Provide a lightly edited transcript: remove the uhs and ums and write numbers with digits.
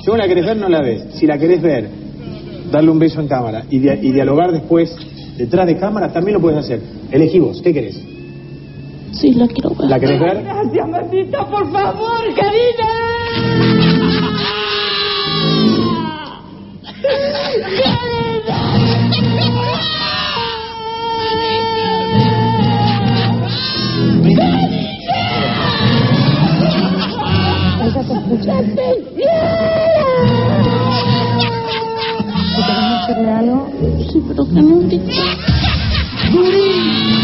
Si vos la querés ver, no la ves. Si la querés ver, darle un beso en cámara y dialogar después, detrás de cámara, también lo puedes hacer. Elegí vos, ¿qué querés? Sí, la quiero ver. ¿La querés ver? Gracias, mamita, por favor, Karina. ¿Querés hacerle algo? Sí, pero que no.